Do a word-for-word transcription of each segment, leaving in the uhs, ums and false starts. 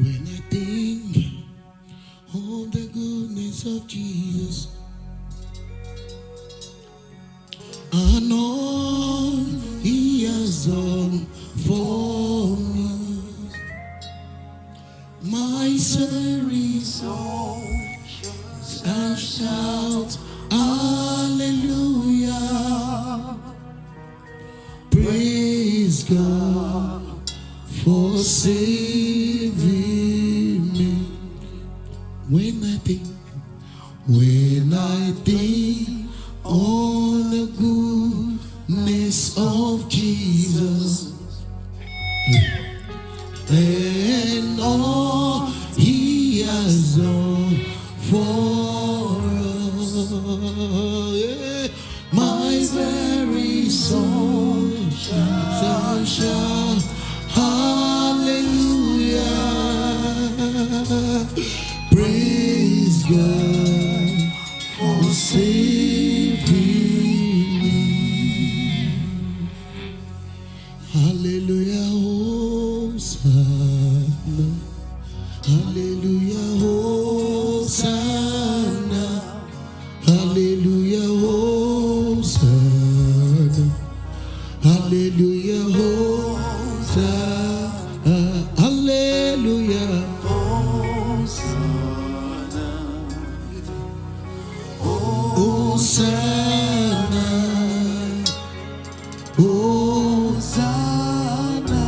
When I think of the goodness of Jesus and all He has done for me, my very soul and shout hallelujah. Praise God for saving me. When I think, when I think on the goodness of Jesus and all He has done for us, my very soul shall shout hallelujah. Praise God for saving me. Hallelujah, Hosanna. Hallelujah, Hosanna. Hallelujah, Hosanna. Hallelujah, Hosanna. Hallelujah, Hosanna. Hosanna. Hosanna.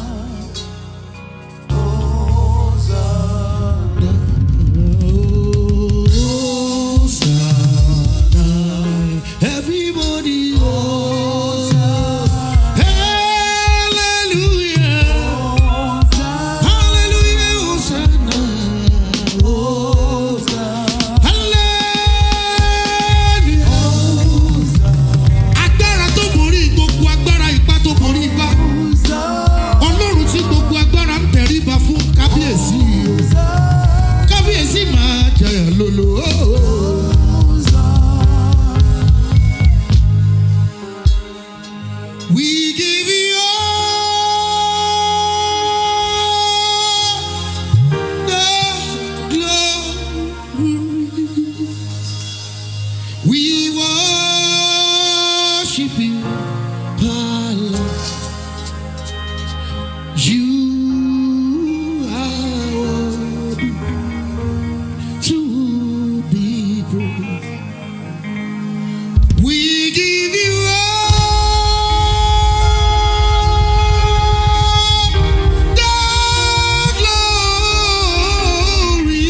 Hosanna. Everybody, Hosanna. Hallelujah. Hallelujah, Hosanna. Hallelujah. Agbára tó borí gbogbo agbára, ipá tó borí ipá. Ọlọ́run tí gbogbo agbára ń tẹríba fún kábíyèsí. Kábíyèsí máa jẹyàn lólò. We give you all the glory. We worship you, our Lord. You are worthy to be praised. We give you all the glory.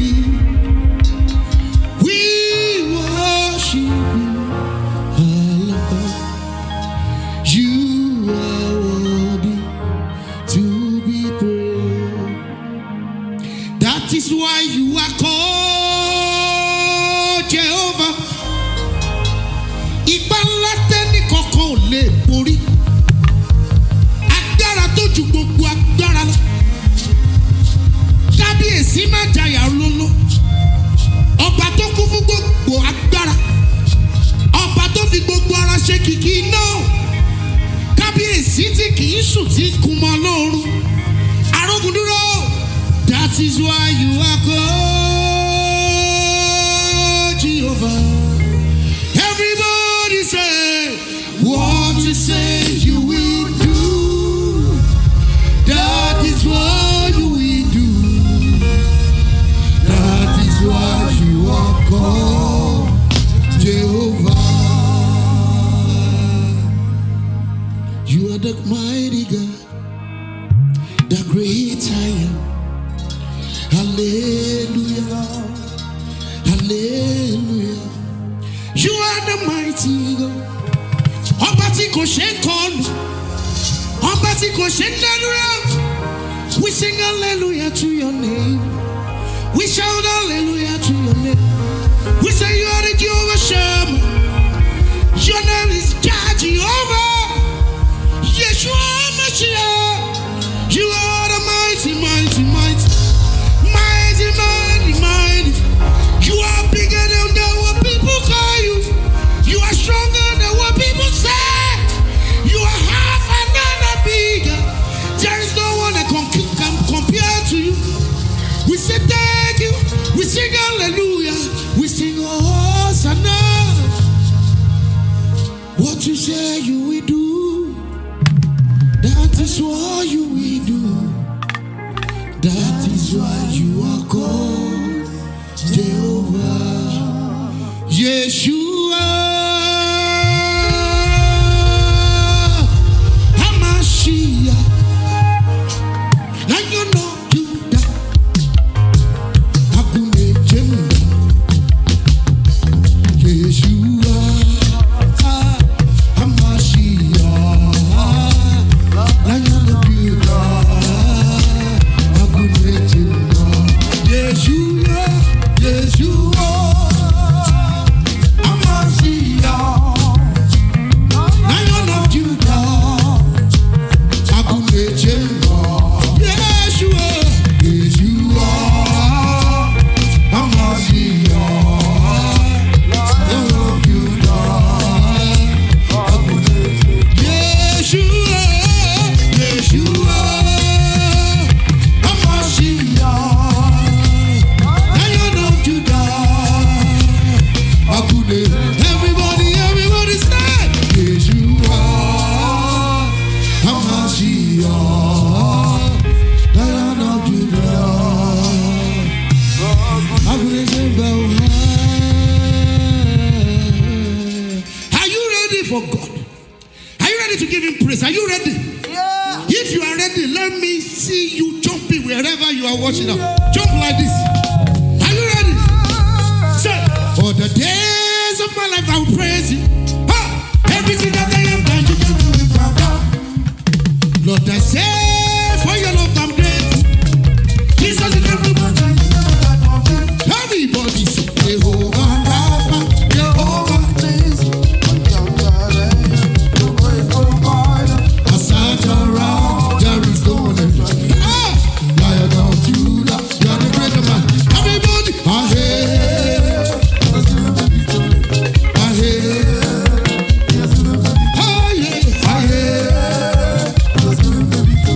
We worship you, our Lord. You are worthy to be praised. That is why you are called Jehovah. Ipa ńlá tẹ́nì kankan ò lè borí. Agbára tó ju gbogbo agbára lọ. Kábíyèsí má jayà lóló. Ọba tó kún fún gbogbo agbára. Ọba tó fi gbogbo ara ṣe kìkì iná. Kábíyèsí tí kì í sùn tí kú mọ́ lóorun. Arógun dúró. That is why you are called Jehovah. Everybody say, what you say you will do. That is what you will do. That is why you are called Jehovah. You are the mighty God, the great I am. Hallelujah. Hallelujah. You are the mighty God. Ọba tí kò ṣe ń kọlù. Ọba tí kò ṣe ń dánúrà. We sing hallelujah to your name. We shout hallelujah to your name. We say you are the Jehovah Shammah. Your name is God Jehovah. Yeshua Mashiach. You are the mighty, mighty, mighty. Mighty, mighty, mighty. You are bigger than what people call you. You are stronger than what people say. You are half and not bigger. There is no one that can, can compare to you. say thank you. We sing hallelujah. We sing Hosanna. What you say you will do, that is what you will do. That is why you are called Jehovah. Yeshua HaMashiach, Lion of Judah, Hakune Jemba. Yeshua HaMashiach, Lion of Judah, Hakune Jemba. Yeshua, Yeshua HaMashiach, Lion of Judah, Hakune Jemba. Yeshua, Yeshua HaMashiach, Lion of Judah, Hakune Jemba. Yeshua, Yeshua HaMashiach, Lion of Judah, Hakune. Everybody, everybody say, Yeshua HaMashiach, Lion of Judah, Hakune Jemba. Are you ready for God? Are you ready to give him praise? Are you ready? Yeah. If you are ready, let me see you jumping wherever you are watching now. Jump like this. Are you ready? Say, for the days of my life I will praise you. Ha! Everything that I am done, you can do it, Father. Lord, I say, for your love I'm grateful. Jesus is everybody. Everybody say, Jehovah Rapha, Jehovah Nissi. I search around, there is no one else. Ah! Lion of Judah, you are the greater man. Everybody, I hear, I hear, I hear, I hear.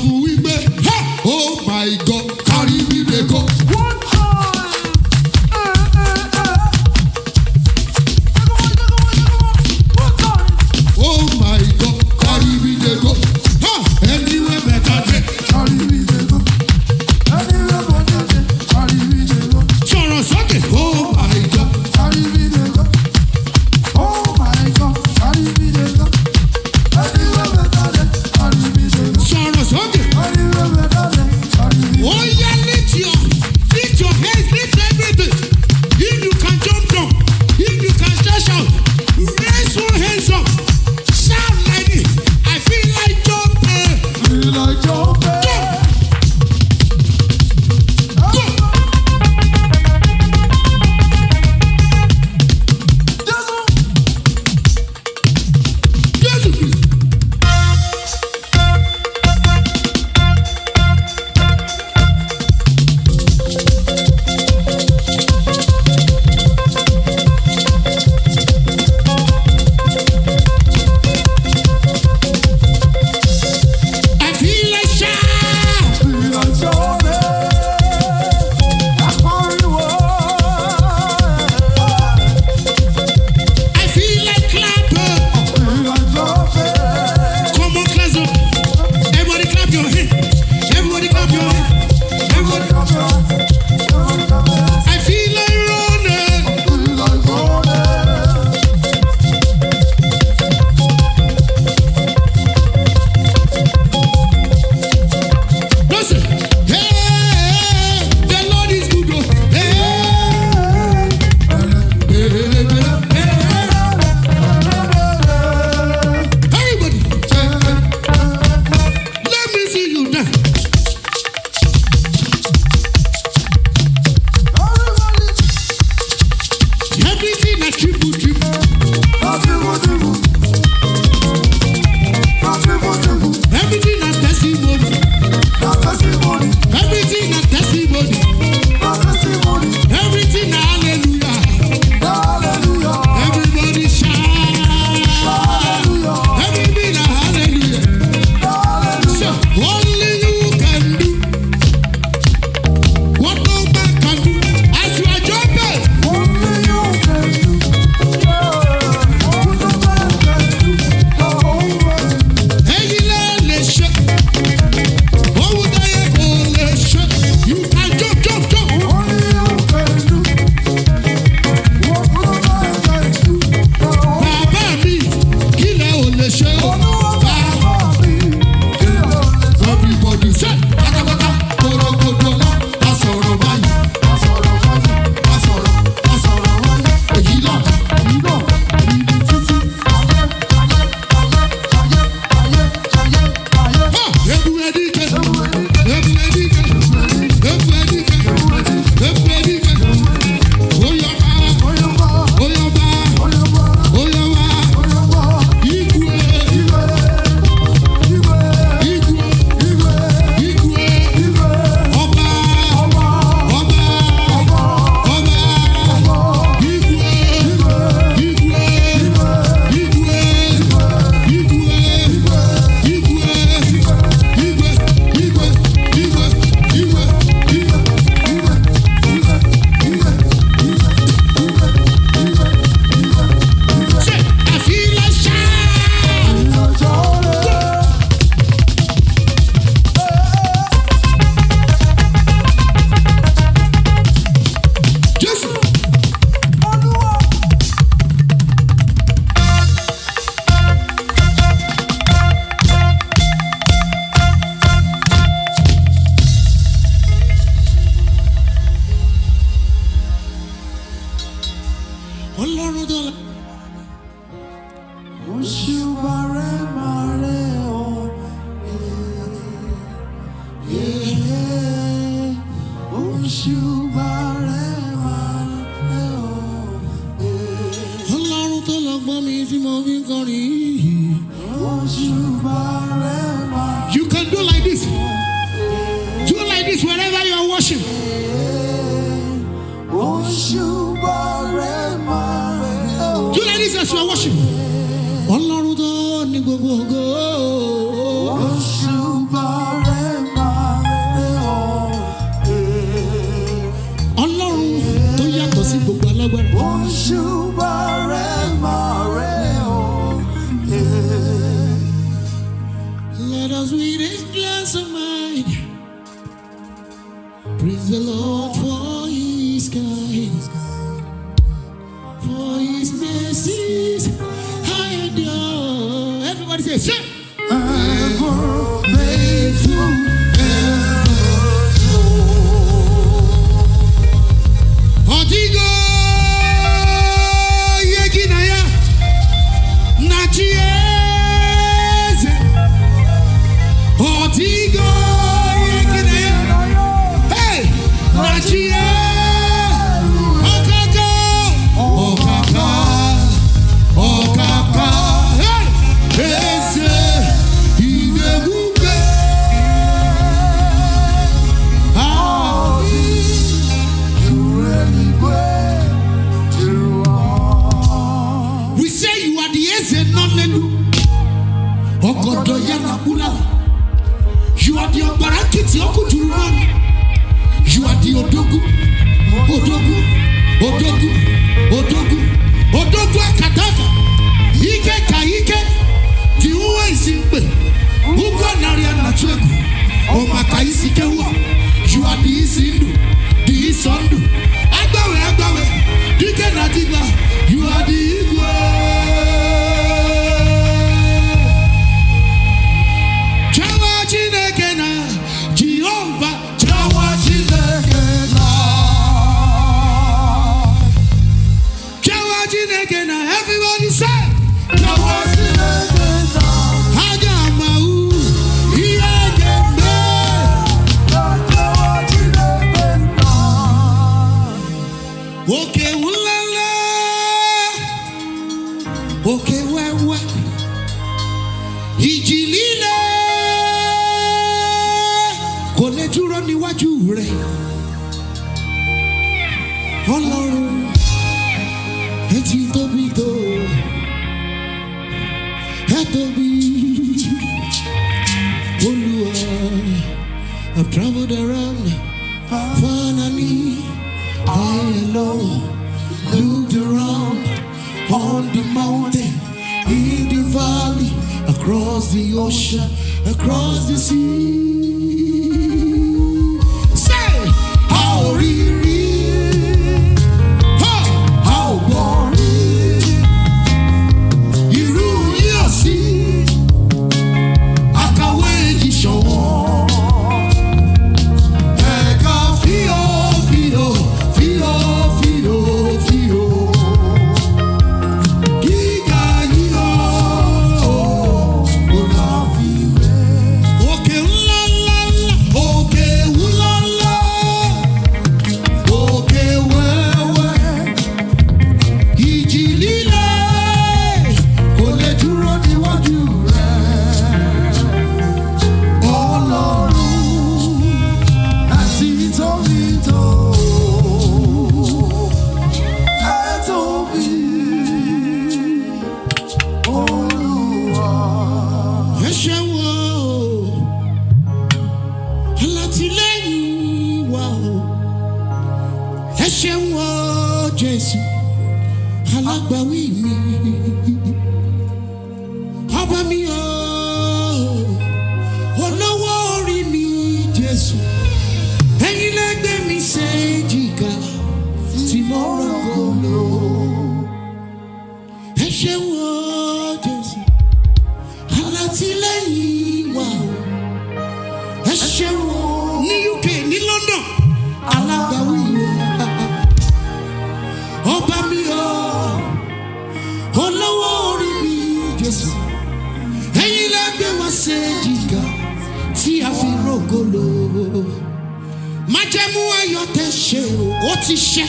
fún wípé, oh my God, carry me dey go. One time. Oh my God, carry me dey go. Anywhere better day, Carry me dey go. Anywhere better day, carry me dey go. sọ̀rọ̀ sókè. Oh my God, Carry me dey go. Oh my God, carry me dey go. Anywhere better day, carry me dey go. sọ̀rọ̀ sókè. Anywhere better day, carry me dey go. Oh yeah, lift your, lift your hands, lift everything. If you can jump, jump. If you can stretch out, raise your hands up. Shout like this. I feel like jumping. Feel like jumping. Go. Jésù Kristi. I feel like shout. Feel like jumping. That's how you are. I feel like clapping. Feel like jumping. Come on, clap up. Everybody clap your hands. Everybody clap your hands. Everybody. Come on, come on. I feel like running. Feel like running. Listen. Hey, the Lord is good. Oh. Hey, hey, hey, hey, hey. Everybody, let me see you dance. Everything I triple, triple. Everything I testimony. Everything I testimony. Everything I hallelujah. Everybody shout. Everybody a hallelujah. So only you can do what no man can do. As you are jumping, hey, le ṣe. Oh, they go le ṣe. You can jump, jump, jump. Bàbá mi, kí lẹ ò lè ṣe o. Bàbá everybody say, pátápátá, korogodo ọlá, a sọ̀rọ̀ báyìí, a sọ̀rọ̀, a sọ̀rọ̀, èyí náà. Ha! Ebu edike, ebu edike, ebu edike, ebu edike. Oyaba, oyaba, oyaba, igwe, igwe, igwe, ọba, ọba, ọba, igwe, igwe, igwe, igwe, Say, I feel like shout. Jésù. Ọlọ́run tó la. Ọlọ́run tó lọ gbọ́ mi tí mo fi ń kọrin. You can do like this. Do like this wherever you are worship. Do like this as you are worship. Ọlọ́run tó ní gbogbo ògo. Praise the Lord for his kindness, for his mercies. I endure. Everybody say, say. Ever faithful, ever true. Odigo yeginaya nachieze. Odigo yeginaya, hey, nachieze. Okaka, okaka, okaka, hey, ese idegube. Ah, You really great, you are. we say you are the eze nonelu. Ogodo yana bulala. You are the Obarakiti Okujurun. You are the Odogu, Odogu, Odogu, Odogu, Odogu Akataka. Ike Kaike, the Uwe Simpe, Ugo Naria Natuegu, Omaka Isikewa. You are the Isindu, the Isondu. Agawe, Agawe, Dike Natiba. You are the Igwe. Chawa Chineke na Jehovah, Chawa Chineke na, Chawa Chineke na. Everybody say, Chawa Chineke na. Agamau, Iyagembe. Okay, ulala. Okay, wewe. Ìjì líle kò lè dúró níwájú rẹ̀. Ọlọ́run ẹ ti tóbi tó, ẹ tóbi. Olúwa, I've traveled around far and near, high and low, looked around on the mountain, in the valley, across the ocean, across the sea. Say, how riri, how how boring. Irú yóò sí, àkàwé yìí ṣọ̀wọ́n. Ẹ̀ka fíò fíò fíò fíò fíò. Gíga yìí ó, ó lọ fi wé. Òkè ńlá ńlá ńlá, òkè ńlá ńlá, òkè wẹ́wẹ́. Ìjì líle kò lè dúró níwájú rẹ̀. Ọlọ́run Àti tóbi tó, ẹ tóbi, Olúwa. ẹ ṣeun o, alátìlẹ́yìn wa o. Ẹ ṣeun o, Jésù, alágbàwí mi. Ọba mi o, olówó orí mi, Jésù. Ẹ̀yin lẹ gbé mi séjìká tí mo rògo lò. Ẹ ṣeun o, Jésù, alátìlẹ́yìn wa o. Ẹ ṣeun o, ní U K, ní London, alágbàwí o. Ọba mi o, olówó orí mi, Jésù. Ẹ̀yin lẹ gbé wa séjìká tí a fi rògo lò. Májẹ̀mú ayọ̀ tẹ́ ṣe o, ó ti ṣẹ.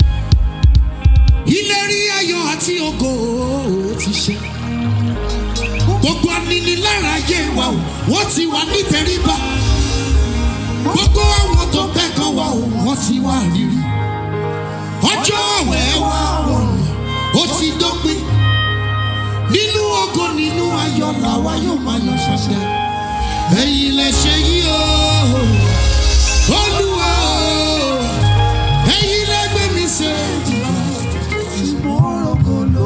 Ìlérí ayọ̀ àti ògo ó ti ṣẹ. Gbogbo aninilára ayé wa o, wọ́n ti wà ní tẹríba. Gbogbo àwọn tó bẹ́gàn wa o, wọ́n ti wà rírí. Ọjọ́ àwẹ̀ wa rọrùn, ó ti dópin. Nínú ògo, nínú ayọ̀ làwa yóò máa yọ̀ ṣẹ̀ṣẹ̀. Ẹ̀yin lẹ ṣe yìí o, Olúwa o. Ẹ̀yin lẹ gbé mi séjìká Tí mo rògo lò.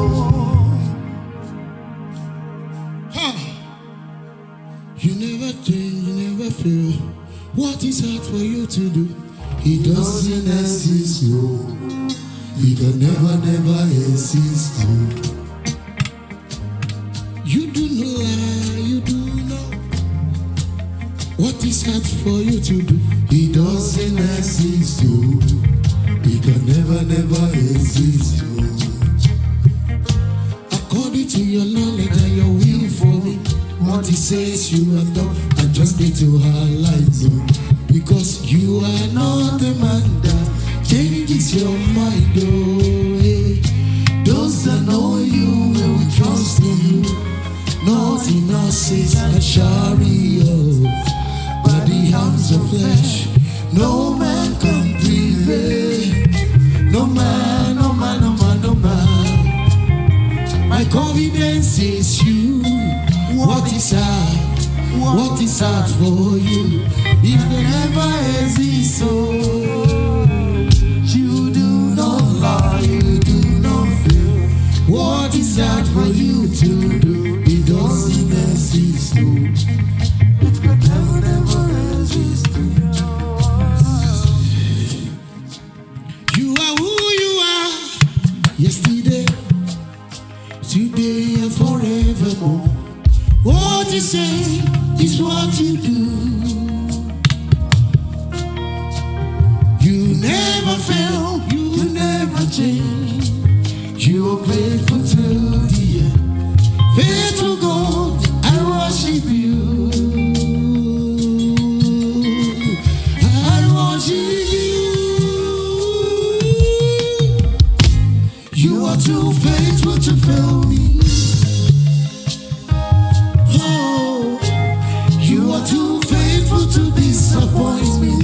You never change, you never fail. What is hard for you to do? He doesn't exist, no. He can never, never exist, no. You do know, you do know what is hard for you to do. He doesn't exist, no. He can never, never exist, no. According to your knowledge and your will for me, what he says you have done, I just need to highlight you. Because you are not the man that changes your mind, oh, hey. Those that know you will trust in you. Nothing else is a chariot, but the arms of flesh. No man can prevail. No man, no man, no man, no man. My confidence is you. What is hard? What is hard for you? If they never exist, so you do not lie, you do not feel. What is hard for you to do? It doesn't exist, so it can never, never exist. You are who you are, yesterday, today, and forevermore. What you say is what you do. You never fail, you never change. You are faithful to the end. Faithful God, I worship you. I worship you. You are too faithful to fail me. You are too faithful to disappoint me.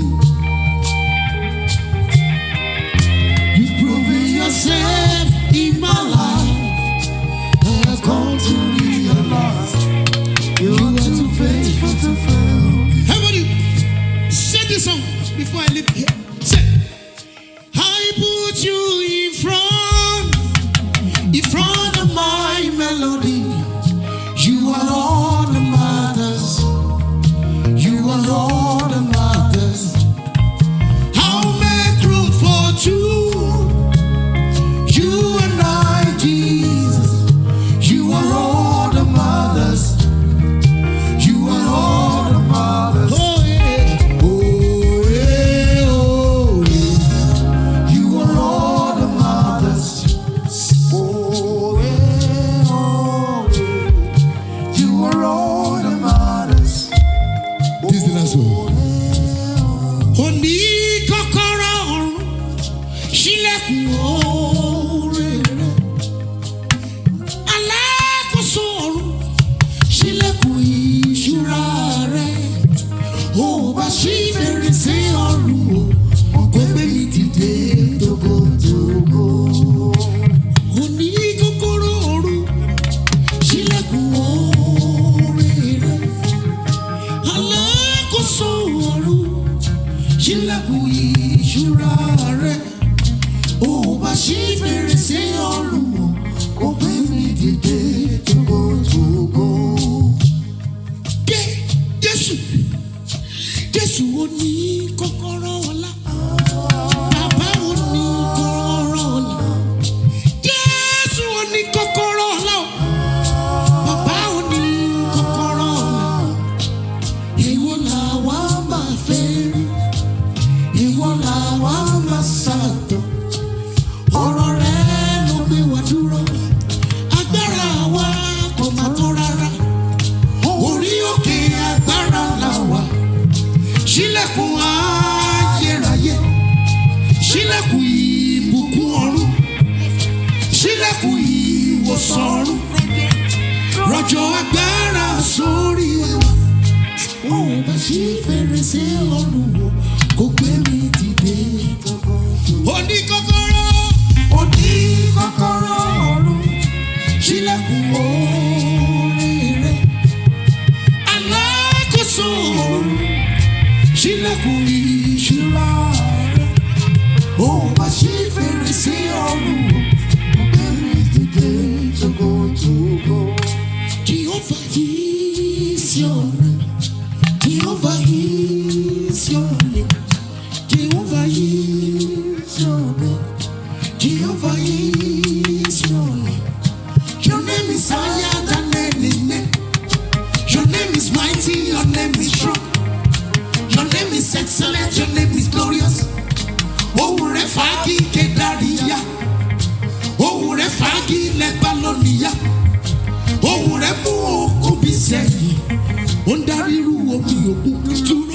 You've proven yourself in my life. I have come to realize you are too faithful to fail. How about you? Say this song before I leave here. Say, I put you in front, in front of my melody. You are all the matters. You are all the matters. I'll make room for two. You and I, Jesus. You are all the matters. You are all the matters. Oh yeah, oh yeah, oh yeah. You are all the matters. Oh yeah, oh yeah. You are all the matters. This is the last one. Oni kokoro ọ̀run, ṣílẹ̀kùn oore rẹ̀. Alákòóso ọ̀run, ṣílẹ̀kùn ìṣúra rẹ̀. Ó bá ṣí fèrèsé ọ̀run o, ọ̀pẹ gbé mi dìde tógótógó. Oni kokoro ọ̀run, ṣílẹ̀kùn oore rẹ̀. Alákòóso ọ̀run, ṣílẹ̀kùn ìṣúra rẹ̀. Ó bá ṣí fèrèsé ọ̀run o, ó gbé mi dìde tógótógó. Jésù, Jésù ó ní kọ́kọ́rọ́ ọlá. Bàbá ó ní kọ́kọ́rọ́ ọlá. Jésù ó ní kọ́kọ́rọ́ ọlá. Bàbá ó ní kọ́kọ́rọ́ ọlá. Èwo làwa máa fẹ́ rí? Èwo làwa máa ṣàtọ̀? Ọ̀rọ̀ rẹ̀ ló gbé wa dúró. Agbára wa kò má tó rárá. Orí òkè agbára là wà. Ṣílẹ̀kùn ayérayé. Ṣílẹ̀kùn ìbùkún ọ̀run. Ṣílẹ̀kùn ìwòsàn ọ̀run. Rọ̀jò agbára sórí wa. Ó bá ṣí fèrèsé ọ̀run wò, kò gbé mi dìde. Ó ní kọ́kọ́rọ́, ó ní kọ́kọ́rọ́ ọ̀run. Ṣílẹ̀kùn oore rẹ̀. Alákòóso ọ̀run. Ṣílẹ̀kùn ìṣúra rẹ̀. Ó bá ṣí fèrèsé ọ̀run wò, kò gbé mi dìde tógótógó. Jehovah is your name. Jehovah is your name. Jehovah is excellent, your name is glorious. Oh, refagi kedaria. Oh, refagi lebalonia. Oh, remu okubiseyi. Ondariru omi okutu.